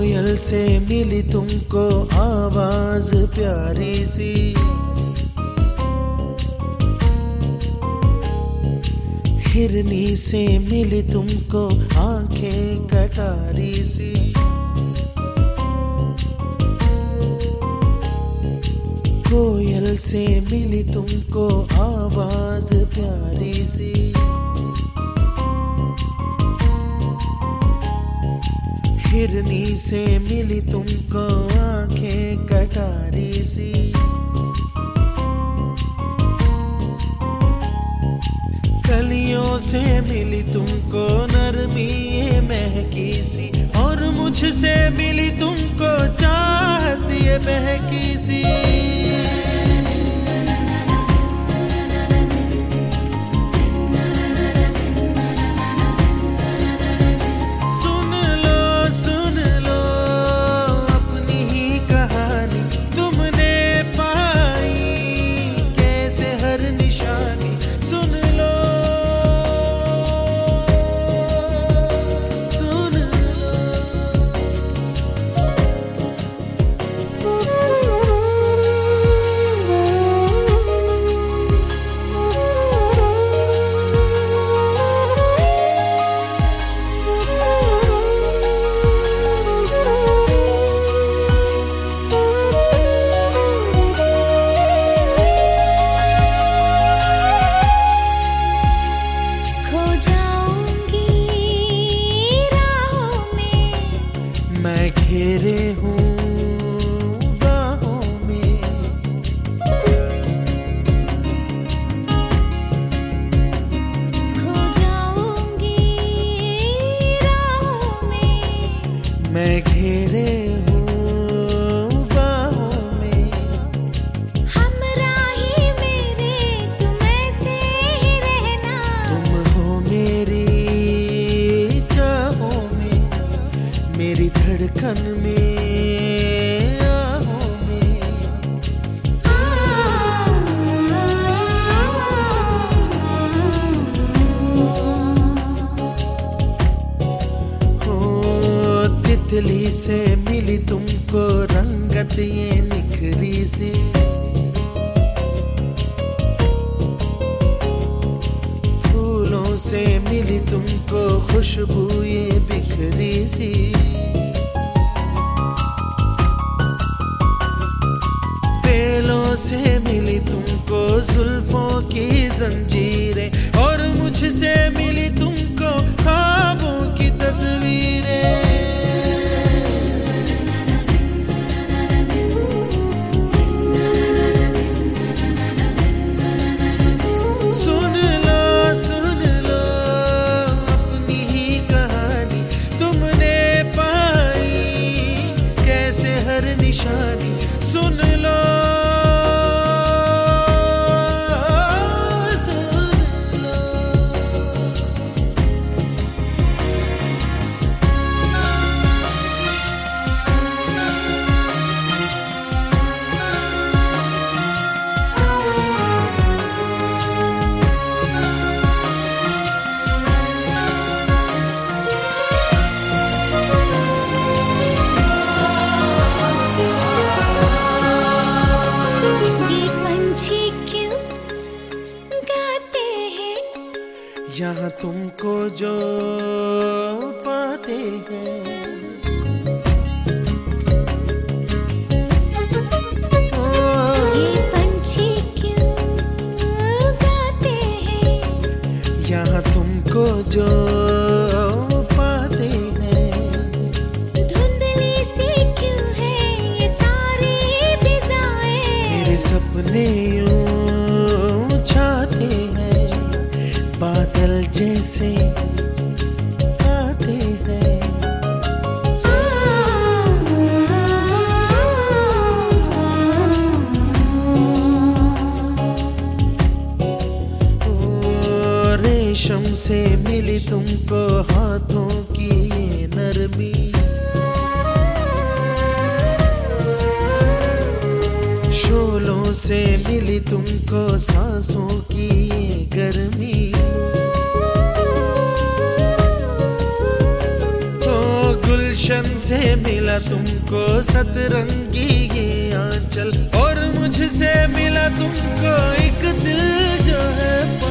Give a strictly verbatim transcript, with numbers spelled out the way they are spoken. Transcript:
कोयल से मिली तुमको आवाज प्यारी सी, हिरनी से मिली तुमको आंखें कटारी सी, कोयल से मिली तुमको आवाज प्यारी सी, हिरनी से मिली तुमको आंखें कटारी सी, कलियों से मिली तुमको नरमी ये महकी सी, और मुझसे मिली तुमको चाहत ये बहकी सी। मैं घेरे हूँ बाहों में, खो जाऊंगी राहों में, मैं घेरे हूँ बाहों में, हमराही मेरे तुम ऐसे ही रहना, तुम हो मेरी चाहों में, मेरी धड़कन में आहों में, हो तितली से मिली तुमको रंगत ये निखरी सी, फूलों से मिली तुमको खुशबू ये बिखरी सी, से मिली तुमको जुल्फों की जंजीरें, और मुझसे मिली तुमको ख्वाबों की तस्वीरें। सुन लो सुन लो अपनी ही कहानी, तुमने पाई कैसे हर निशानी, सुन लो यहाँ तुमको जो पाते हैं, ये पंछी क्यों गाते हैं, यहाँ तुमको जो पाते हैं, धुंधली सी क्यों है ये सारी फिजाएं, मेरे सपने यूं छाते हैं, बादल जैसे आते हैं, ओ रेशम से मिली तुमको हाथों की ये नरमी, शोलों से मिली तुमको सांसों की ये गर्मी, गुलशन मुझसे मिला तुमको सतरंगी ये आंचल, और मुझसे मिला तुमको एक दिल जो है